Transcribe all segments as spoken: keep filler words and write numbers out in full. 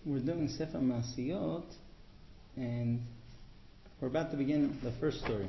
We're doing Sefer Masiyot, and we're about to begin the first story.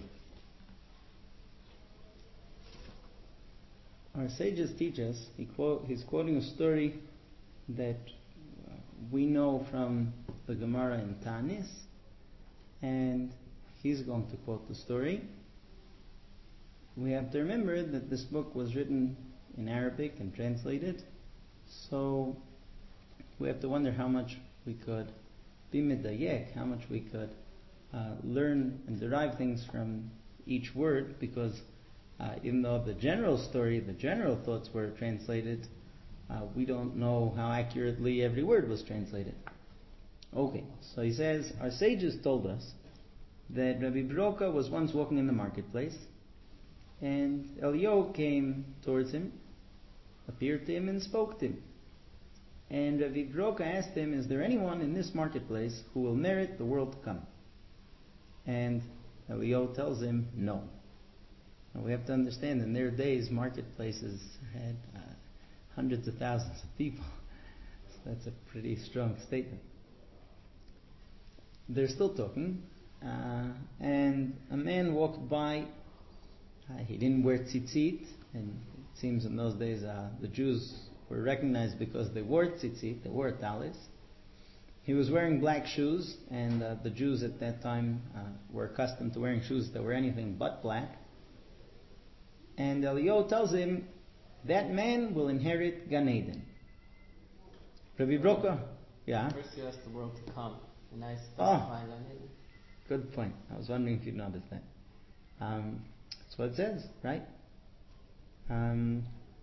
Our sages teach us, he quote, he's quoting a story that we know from the Gemara in Tanis, and he's going to quote the story. We have to remember that this book was written in Arabic and translated, so we have to wonder how much we could be medayek, how much we could uh, learn and derive things from each word, because uh, even though the general story, the general thoughts were translated, uh, we don't know how accurately every word was translated. Okay, so he says, our sages told us that Rabbi Broka was once walking in the marketplace, and Eliyahu came towards him, appeared to him, and spoke to him. And Rabbi Broka asked him, is there anyone in this marketplace who will merit the world to come? And Eliyahu tells him, no. Now we have to understand, in their days, marketplaces had uh, hundreds of thousands of people. So that's a pretty strong statement. They're still talking, uh, and a man walked by. Uh, he didn't wear tzitzit, and it seems in those days uh, the Jews were recognized because they wore tzitzit, they wore talis. He was wearing black shoes, and uh, the Jews at that time uh, were accustomed to wearing shoes that were anything but black. And Eliyahu tells him, that man will inherit Gan Eden. Rabbi Broka, yeah? First you asked the world to come, and I specify Oh, Gan Eden. Good point. I was wondering if you'd noticed that. Um, that's what it says, right? Um,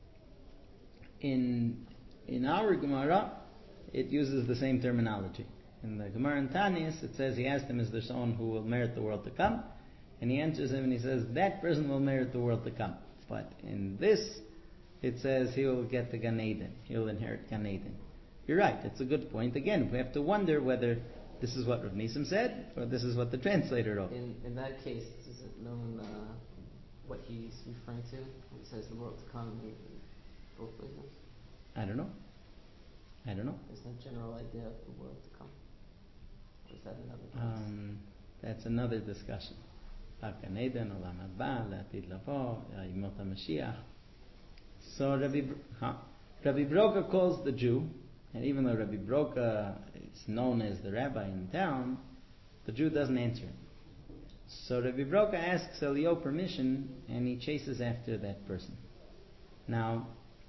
in in our Gemara, it uses the same terminology. In the Gemara in Tanis, it says he asked him, is there someone who will merit the world to come? And he answers him and he says, that person will merit the world to come. But in this, it says he will get the Gan Eden. He will inherit Gan Eden. You're right, it's a good point. Again, we have to wonder whether this is what Rav Nisim said, or this is what the translator wrote. In in that case, is it known uh, what he's referring to when he says the world to come in both places? I don't know. I don't know. Is that general idea of the world to come? Or is that another place? Um, that's another discussion. Gan Eden, Olam Haba, L'Atid Lavo, Yimot HaMashiach. So Rabbi, huh? Rabbi Broka calls the Jew, and even though Rabbi Broka is known as the rabbi in town, the Jew doesn't answer him. So Rabbi Broka asks Eliyahu permission, and he chases after that person. Now,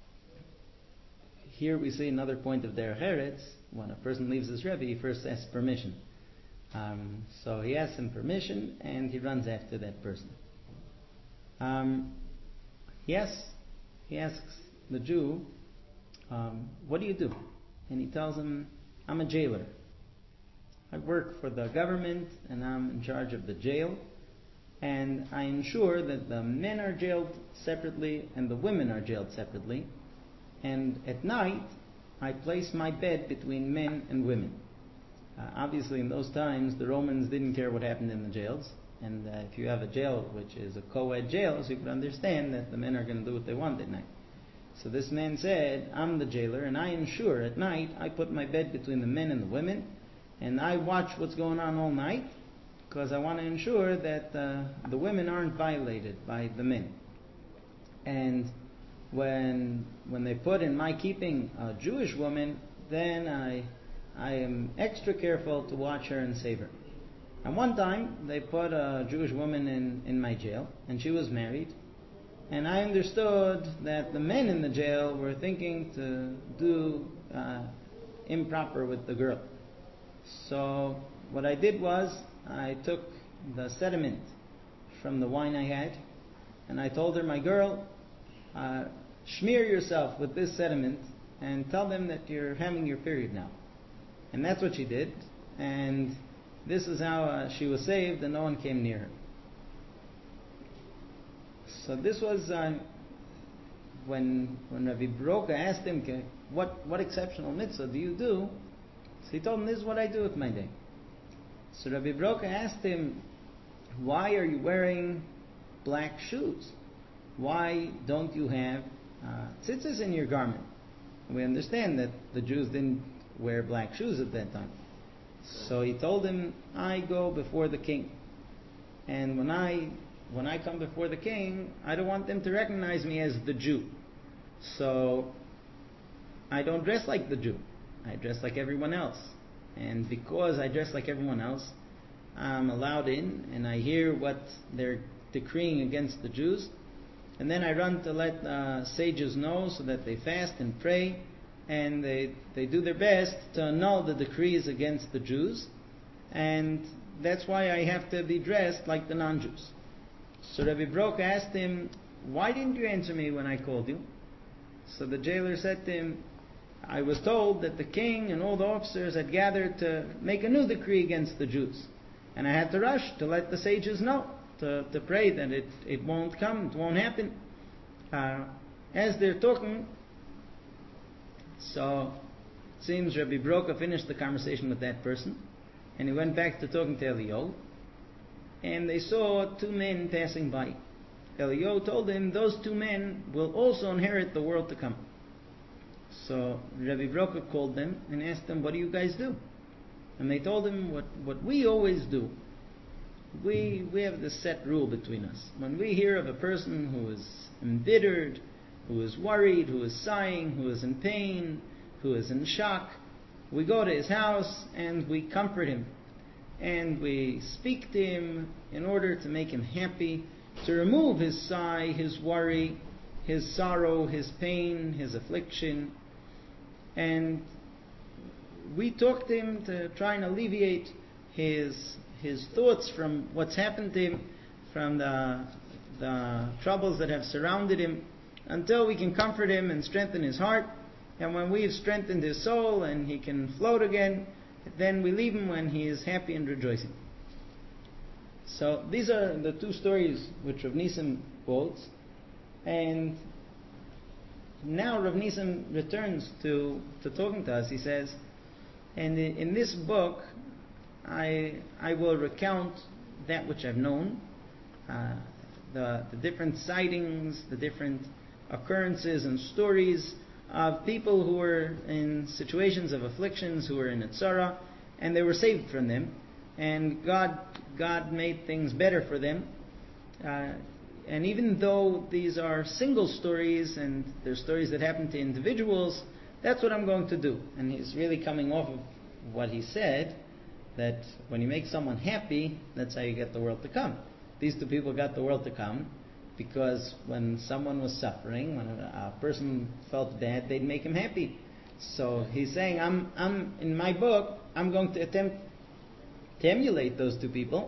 here we see another point of Derech Eretz. When a person leaves his Rebbe, he first asks permission. Um, so he asks him permission, and he runs after that person. Um, yes, he asks the Jew, um, what do you do? And he tells him, I'm a jailer. I work for the government, and I'm in charge of the jail. And I ensure that the men are jailed separately and the women are jailed separately. And at night, I place my bed between men and women. Uh, obviously, in those times, the Romans didn't care what happened in the jails. And uh, if you have a jail which is a co-ed jail, so you can understand that the men are going to do what they want at night. So this man said, I'm the jailer, and I ensure at night I put my bed between the men and the women, and I watch what's going on all night, because I want to ensure that uh, the women aren't violated by the men. And when when they put in my keeping a Jewish woman, then I I am extra careful to watch her and save her. And one time they put a Jewish woman in, in my jail, and she was married, and I understood that the men in the jail were thinking to do uh, improper with the girl. So what I did was I took the sediment from the wine I had, and I told her, my girl, uh, smear yourself with this sediment and tell them that you're having your period now. And that's what she did, and this is how uh, she was saved, and no one came near her. So this was uh, when when Rabbi Broka asked him, what what exceptional mitzvah do you do? So he told him, this is what I do with my day. So Rabbi Broka asked him, why are you wearing black shoes? Why don't you have uh, tzitzis in your garment? And we understand that the Jews didn't wear black shoes at that time. So he told him, I go before the king. And when I when I come before the king, I don't want them to recognize me as the Jew. So I don't dress like the Jew. I dress like everyone else. And because I dress like everyone else, I'm allowed in and I hear what they're decreeing against the Jews. And then I run to let uh, sages know so that they fast and pray and they, they do their best to annul the decrees against the Jews. And that's why I have to be dressed like the non-Jews. So Rabbi Broka asked him, why didn't you answer me when I called you? So the jailer said to him, I was told that the king and all the officers had gathered to make a new decree against the Jews. And I had to rush to let the sages know, to, to pray that it, it won't come, it won't happen. Uh, as they're talking, so it seems Rabbi Broka finished the conversation with that person, and he went back to talking to Eliyahu, and they saw two men passing by. Eliyahu told him those two men will also inherit the world to come. So Rabbi Broka called them and asked them, what do you guys do? And they told him what, what we always do. We we have this set rule between us. When we hear of a person who is embittered, who is worried, who is sighing, who is in pain, who is in shock, we go to his house and we comfort him. And we speak to him in order to make him happy, to remove his sigh, his worry, his sorrow, his pain, his affliction. And we talk to him to try and alleviate his his thoughts from what's happened to him, from the, the troubles that have surrounded him, until we can comfort him and strengthen his heart. And when we've strengthened his soul and he can float again, then we leave him when he is happy and rejoicing. So these are the two stories which Rav Nisim quotes. And now Rav Nisim returns to, to talking to us. He says, and in this book, I I will recount that which I've known, uh, the, the different sightings, the different occurrences and stories of people who were in situations of afflictions, who were in a tzara, and they were saved from them, and God God made things better for them. Uh, and even though these are single stories and they're stories that happen to individuals, that's what I'm going to do. And he's really coming off of what he said, that when you make someone happy, that's how you get the world to come. These two people got the world to come because when someone was suffering, when a, a person felt bad, they'd make him happy. So he's saying, I'm, I'm in my book, I'm going to attempt to emulate those two people.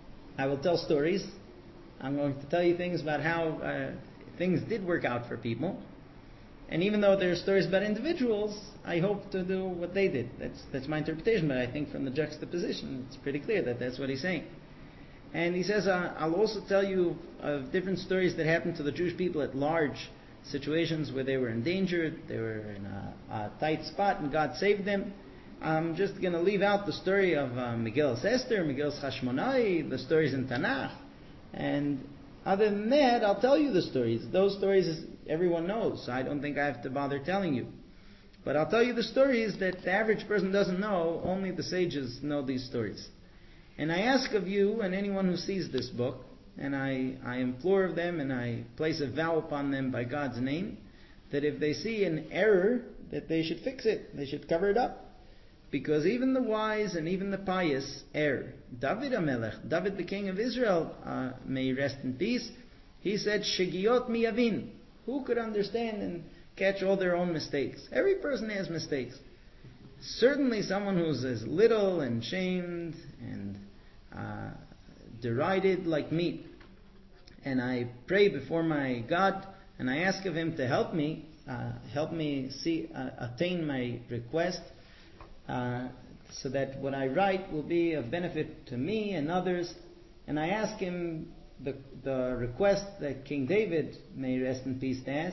I will tell stories. I'm going to tell you things about how uh, things did work out for people. And even though there are stories about individuals, I hope to do what they did. That's that's my interpretation, but I think from the juxtaposition, it's pretty clear that that's what he's saying. And he says, uh, I'll also tell you of different stories that happened to the Jewish people at large, situations where they were endangered, they were in a, a tight spot, and God saved them. I'm just going to leave out the story of uh, Megillas Esther, Megillas Hashmonai, the stories in Tanakh. And other than that, I'll tell you the stories. Those stories is, everyone knows, so I don't think I have to bother telling you. But I'll tell you the stories that the average person doesn't know. Only the sages know these stories. And I ask of you and anyone who sees this book, and I, I implore of them and I place a vow upon them by God's name, that if they see an error, that they should fix it. They should cover it up. Because even the wise and even the pious err. David HaMelech, David the king of Israel, uh, may he rest in peace, he said, Shegiot mi yavin. Who could understand and catch all their own mistakes? Every person has mistakes. Certainly someone who's as little and shamed and uh, derided like me. And I pray before my God and I ask of Him to help me, uh, help me see, uh, attain my request, uh, so that what I write will be of benefit to me and others. And I ask Him the, the request that King David, may he rest in peace, asked,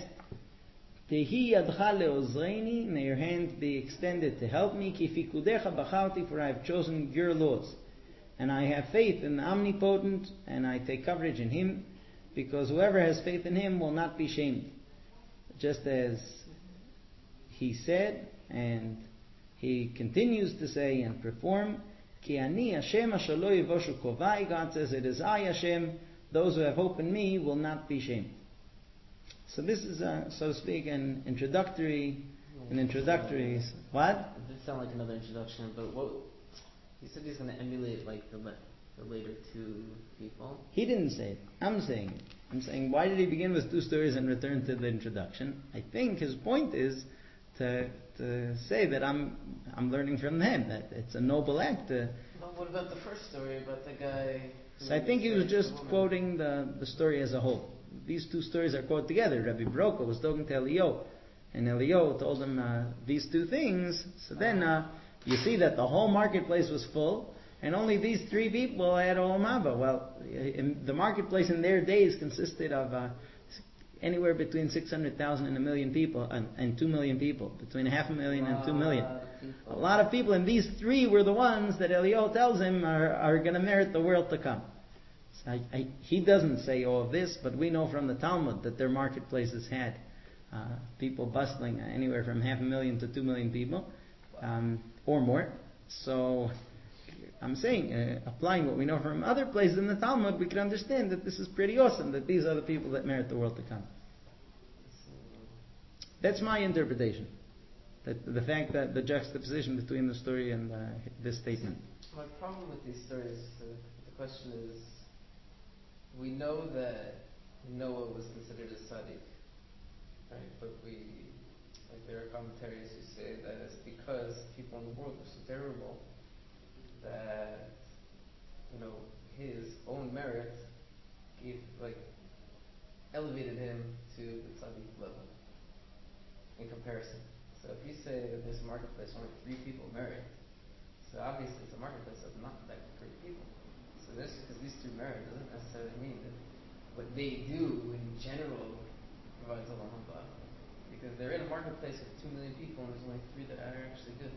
Tehi yadcha le'ozreini, may your hand be extended to help me, ki fikudecha bacharti, for I have chosen your laws. And I have faith in the omnipotent, and I take coverage in Him, because whoever has faith in Him will not be shamed. Just as He said, and he continues to say and perform, Ki ani Hashem asher lo yivoshu kovai. God says, it is I, Hashem. Those who have hope in me will not be shamed. So this is, uh, so to speak, an introductory, an introductory. What? It did sound like another introduction, but what? He said he's going to emulate like the, the later two people. He didn't say it. I'm saying it. I'm saying, why did he begin with two stories and return to the introduction? I think his point is to to say that I'm I'm learning from them, that it's a noble act. To, but what about the first story about the guy? So I think he was just quoting the, the story as a whole. These two stories are quoted together. Rabbi Baroka was talking to Eliyahu, and Eliyahu told him uh, these two things. So then uh, you see that the whole marketplace was full, and only these three people had Olam Haba. Well, in the marketplace in their days consisted of uh, anywhere between six hundred thousand and a million people, and, and two million people, between a half a million and two million. A lot of people, and these three were the ones that Eliyahu tells him are, are going to merit the world to come. So I, I, he doesn't say all of this, but we know from the Talmud that their marketplaces had uh, people bustling, uh, anywhere from half a million to two million people, um, or more. So I'm saying, uh, applying what we know from other places in the Talmud, we can understand that this is pretty awesome, that these are the people that merit the world to come. That's my interpretation. That the fact that the juxtaposition between the story and uh, this statement. My problem with these stories, uh, the question is, we know that Noah was considered a tzaddik, right? But we, like there are commentaries who say that it's because people in the world were so terrible that, you know, his own merit gave, like, elevated him to the tzaddik level in comparison. So if you say that this marketplace only three people merit, so obviously it's a marketplace of not that great people. So this, because these two merit doesn't necessarily mean that what they do in general provides Olam Haba, because they're in a marketplace of two million people and there's only three that are actually good.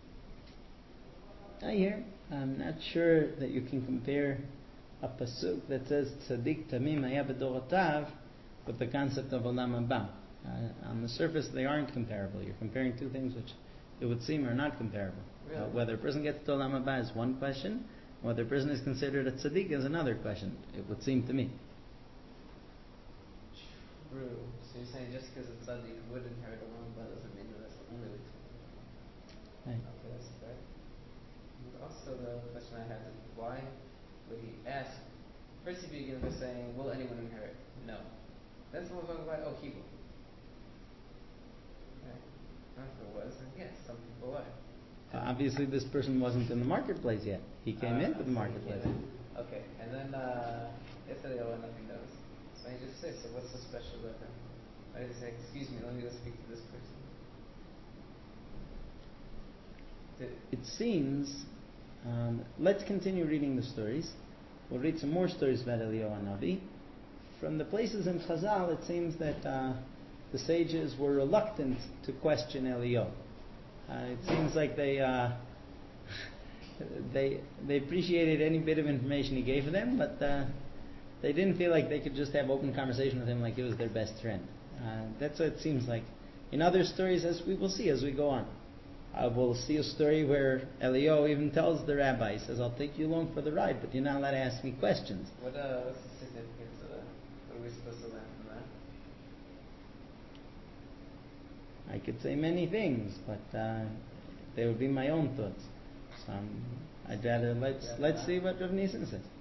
I hear. I'm not sure that you can compare a pasuk that says Tzaddik Tamim Haya B'Dorotav with the concept of Olam Haba. Uh, on the surface, they aren't comparable. You're comparing two things which it would seem are not comparable. Really? Uh, whether a person gets to Olam Haba is one question. Whether a person is considered a tzaddik is another question, it would seem to me. True. So you're saying just because a tzaddik would inherit Olam Haba doesn't mean that that's the only way to. Right. Okay, that's fair. And also, the question I had is why would he ask? First, he begins by saying, "Will anyone inherit?" No. Then someone's going by, "Oh, he will." Okay. And if it was, then yes, some people are. Uh, obviously, this person wasn't in the marketplace yet. He came uh, into the marketplace. Okay, and then uh, yesterday, oh, nothing knows. So he just says, "So what's so special about him?" I just say, "Excuse me, let me go speak to this person." Did It seems. Um, let's continue reading the stories. We'll read some more stories about Eliyahu Hanavi. From the places in Chazal, it seems that uh, the sages were reluctant to question Eliyahu. Uh, it seems like they uh, they they appreciated any bit of information he gave them, but uh, they didn't feel like they could just have open conversation with him like he was their best friend. Uh, that's what it seems like. In other stories, as we will see as we go on, uh, we'll see a story where Eliyahu even tells the rabbi, he says, "I'll take you along for the ride, but you're not allowed to ask me questions." what? Uh, what's the significance of that? What are we supposed to learn from that? I could say many things, but uh, they would be my own thoughts. So um, I'd rather let's Yeah, let's uh, see what Rav Nissen says.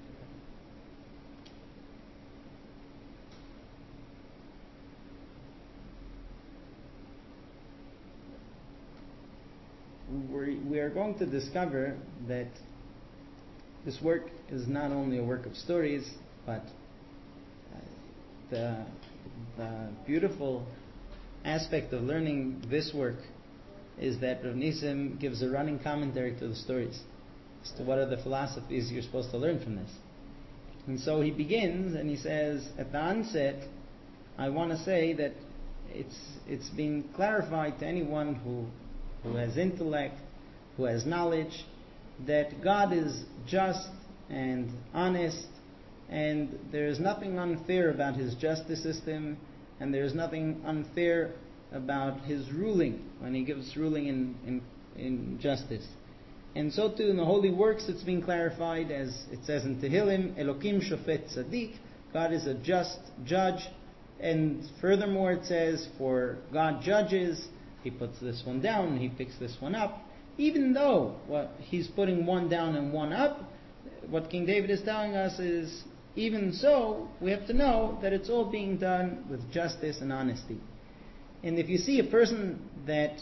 We're, we are going to discover that this work is not only a work of stories, but uh, the the beautiful aspect of learning this work is that Rav Nissen gives a running commentary to the stories as to what are the philosophies you're supposed to learn from this. And so he begins and he says, at the onset, I want to say that it's it's being clarified to anyone who who has intellect, who has knowledge, that God is just and honest, and there is nothing unfair about His justice system, and there is nothing unfair about His ruling when He gives ruling in, in in justice. And so too in the holy works it's been clarified, as it says in Tehillim, Elokim Shofet Tzaddik, God is a just judge. And furthermore it says, for God judges, He puts this one down, He picks this one up. Even though what He's putting one down and one up, what King David is telling us is, even so, we have to know that it's all being done with justice and honesty. And if you see a person that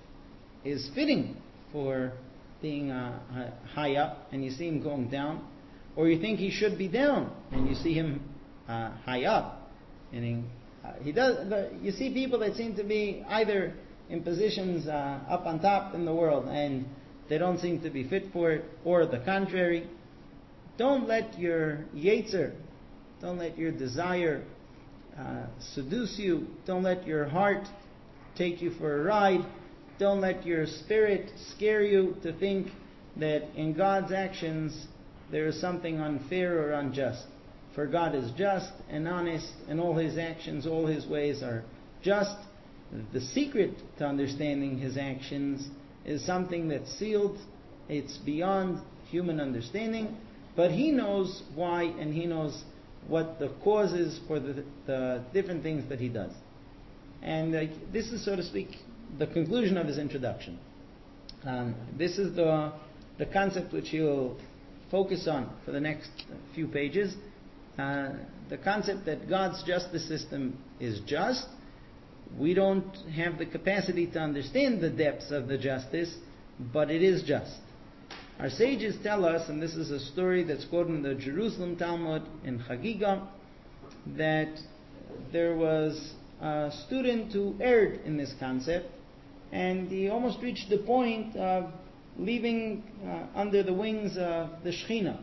is fitting for being uh, high up, and you see him going down, or you think he should be down, and you see him uh, high up, and he, uh, he does. The, you see people that seem to be either in positions uh, up on top in the world, and they don't seem to be fit for it, or the contrary. Don't let your yetzer, don't let your desire uh, seduce you. Don't let your heart take you for a ride. Don't let your spirit scare you to think that in God's actions there is something unfair or unjust. For God is just and honest, and all His actions, all His ways are just. The secret to understanding His actions is something that's sealed. It's beyond human understanding. But He knows why, and He knows what the cause is for the, the different things that He does. And uh, this is, so to speak, the conclusion of his introduction. Um, this is the the concept which he'll focus on for the next few pages. Uh, the concept that God's justice system is just. We don't have the capacity to understand the depths of the justice, but it is just. Our sages tell us, and this is a story that's quoted in the Jerusalem Talmud in Chagiga, that there was a student who erred in this concept, and he almost reached the point of leaving uh, under the wings of the Shekhinah,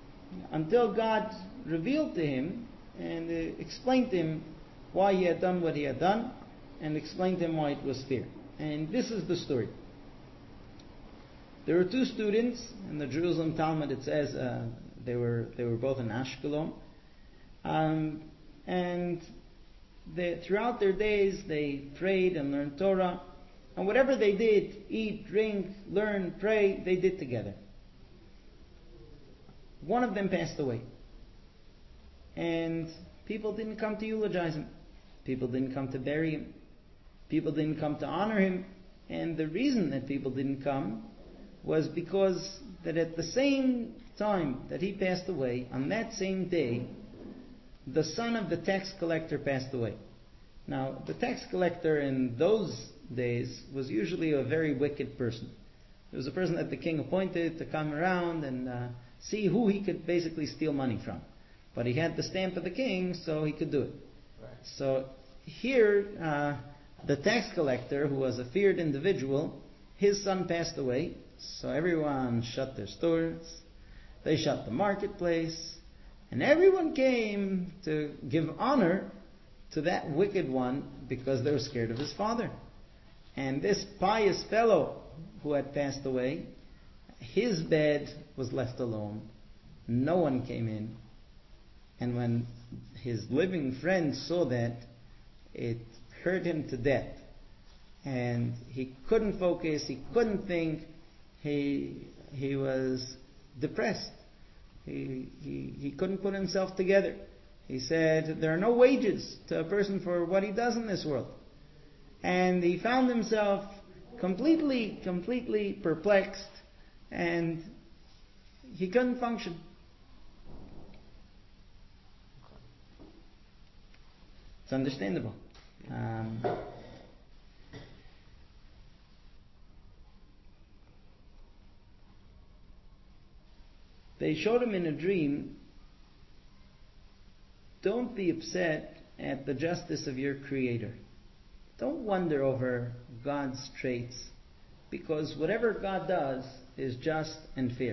until God revealed to him and uh, explained to him why he had done what he had done, and explained to him why it was fair. And this is the story. There were two students in the Jerusalem Talmud. It says uh, they were they were both in Ashkelon, um, and they, throughout their days they prayed and learned Torah. And whatever they did, eat, drink, learn, pray, they did together. One of them passed away. And people didn't come to eulogize him. People didn't come to bury him. People didn't come to honor him. And the reason that people didn't come was because that at the same time that he passed away, on that same day, the son of the tax collector passed away. Now, the tax collector in those days was usually a very wicked person. It was a person that the king appointed to come around and uh, see who he could basically steal money from. But he had the stamp of the king, so he could do it. Right. So here, uh, the tax collector, who was a feared individual, his son passed away, so everyone shut their stores, they shut the marketplace, and everyone came to give honor to that wicked one because they were scared of his father. And this pious fellow who had passed away, his bed was left alone. No one came in. And when his living friend saw that, it hurt him to death. And he couldn't focus, he couldn't think, he he was depressed. He, he, he couldn't put himself together. He said, there are no wages to a person for what he does in this world. And he found himself completely, completely perplexed, and he couldn't function. It's understandable. Um, they showed him in a dream, don't be upset at the justice of your Creator. Don't wonder over God's traits, because whatever God does is just and fair.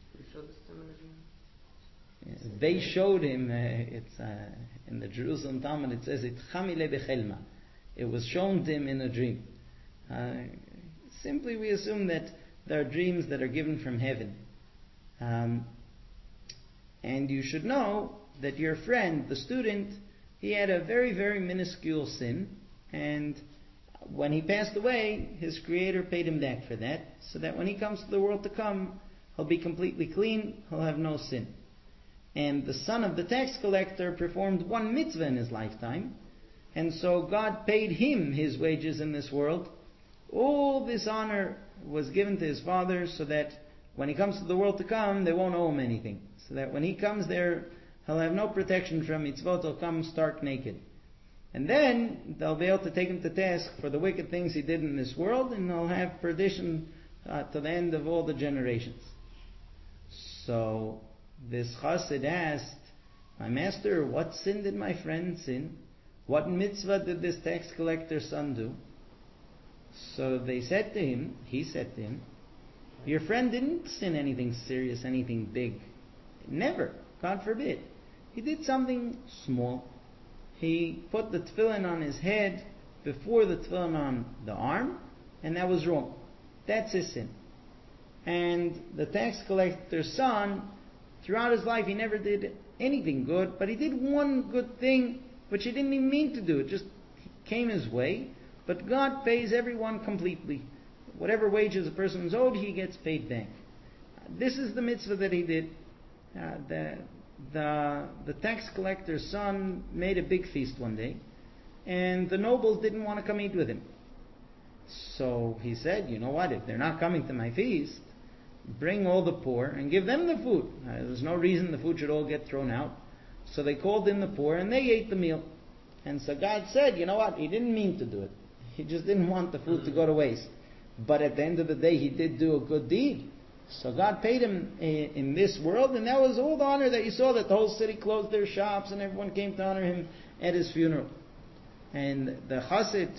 They showed him, uh, it's uh, in the Jerusalem Talmud, it says, it chamile bechelma. It was shown to him in a dream. Uh, simply we assume that there are dreams that are given from heaven. Um, and you should know that your friend, the student, he had a very, very minuscule sin, and when he passed away, his Creator paid him back for that, so that when he comes to the world to come, he'll be completely clean, he'll have no sin. And the son of the tax collector performed one mitzvah in his lifetime, and so God paid him his wages in this world. All this honor was given to his father, so that when he comes to the world to come, they won't owe him anything. So that when he comes there, he'll have no protection from mitzvot, he'll come stark naked. And then they'll be able to take him to task for the wicked things he did in this world, and they'll have perdition uh, to the end of all the generations. So this chassid asked, my master, what sin did my friend sin? What mitzvah did this tax collector's son do? So they said to him, he said to him, your friend didn't sin anything serious, anything big. Never. God forbid. He did something small. He put the tefillin on his head before the tefillin on the arm, and that was wrong. That's his sin. And the tax collector's son, throughout his life, he never did anything good, but he did one good thing, which he didn't even mean to do. It just came his way. But God pays everyone completely. Whatever wages a person is owed, he gets paid back. This is the mitzvah that he did. Uh, the, the, the tax collector's son made a big feast one day, and the nobles didn't want to come eat with him. So he said, you know what, if they're not coming to my feast, bring all the poor and give them the food. Uh, there's no reason the food should all get thrown out. So they called in the poor and they ate the meal. And so God said, you know what, he didn't mean to do it. He just didn't want the food to go to waste. But at the end of the day, he did do a good deed. So God paid him in, in this world, and that was all the honor that you saw, that the whole city closed their shops and everyone came to honor him at his funeral. And the chassid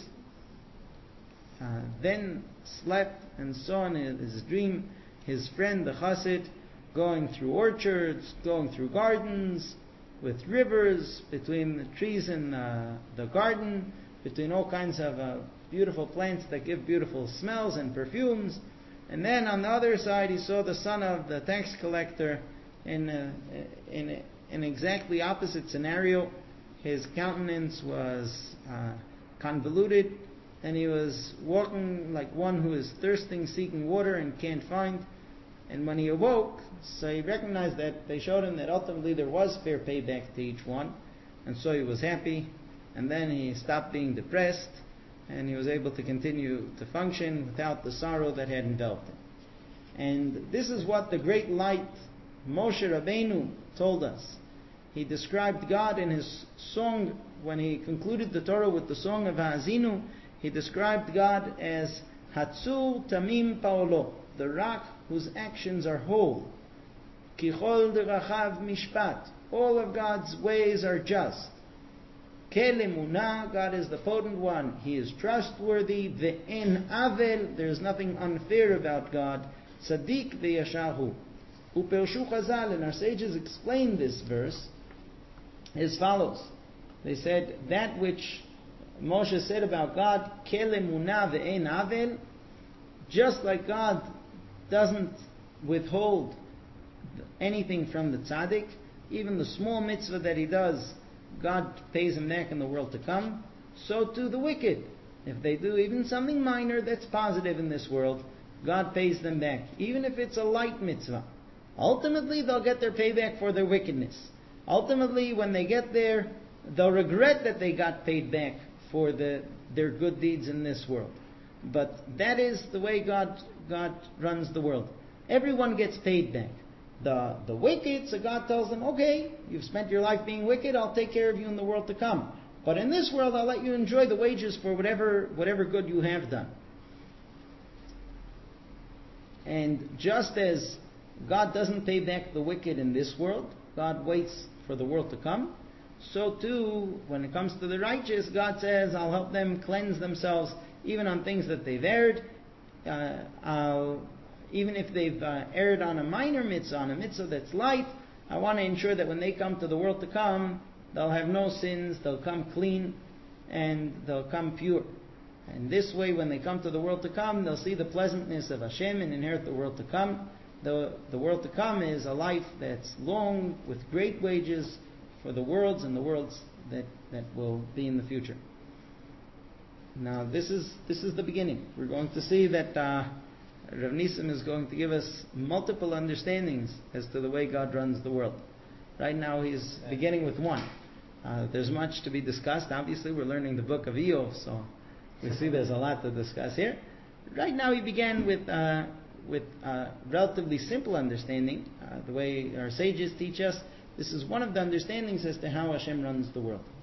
uh, then slept and saw in his dream his friend, the chassid, going through orchards, going through gardens, with rivers, between the trees in uh, the garden, between all kinds of uh, beautiful plants that give beautiful smells and perfumes. And then on the other side, he saw the son of the tax collector in a, in a, an exactly opposite scenario. His countenance was uh, convoluted, and he was walking like one who is thirsting, seeking water, and can't find. And when he awoke, so he recognized that they showed him that ultimately there was fair payback to each one, and so he was happy. And then he stopped being depressed, and he was able to continue to function without the sorrow that had enveloped him. And this is what the great light Moshe Rabbeinu told us. He described God in his song, when he concluded the Torah with the song of Ha'azinu, he described God as Hatzur Tamim Paolo, the rock whose actions are whole. Kichol Derachav Mishpat, all of God's ways are just. Kelemuna, God is the potent one. He is trustworthy. Ve'en avel, there is nothing unfair about God. Tzaddik ve'yashahu. Upershu Chazal, and our sages explained this verse as follows. They said, that which Moshe said about God, Kelemuna ve'en avel, just like God doesn't withhold anything from the tzaddik, even the small mitzvah that he does, God pays him back in the world to come. So too the wicked. If they do even something minor that's positive in this world, God pays them back, even if it's a light mitzvah. Ultimately, they'll get their payback for their wickedness. Ultimately, when they get there, they'll regret that they got paid back for the, their good deeds in this world. But that is the way God, God runs the world. Everyone gets paid back. The, the wicked, so God tells them, okay, you've spent your life being wicked, I'll take care of you in the world to come. But in this world, I'll let you enjoy the wages for whatever, whatever good you have done. And just as God doesn't pay back the wicked in this world, God waits for the world to come, so too, when it comes to the righteous, God says, I'll help them cleanse themselves, even on things that they've erred. Uh, I'll Even if they've uh, erred on a minor mitzvah, on a mitzvah that's light, I want to ensure that when they come to the world to come, they'll have no sins, they'll come clean, and they'll come pure. And this way, when they come to the world to come, they'll see the pleasantness of Hashem and inherit the world to come. The, the world to come is a life that's long, with great wages for the worlds and the worlds that, that will be in the future. Now this is this is the beginning. We're going to see that uh, Rav Nisim is going to give us multiple understandings as to the way God runs the world. Right now he's beginning with one. Uh, there's much to be discussed. Obviously we're learning the book of Eov, so we see there's a lot to discuss here. Right now he began with uh, with uh, relatively simple understanding, uh, the way our sages teach us. This is one of the understandings as to how Hashem runs the world.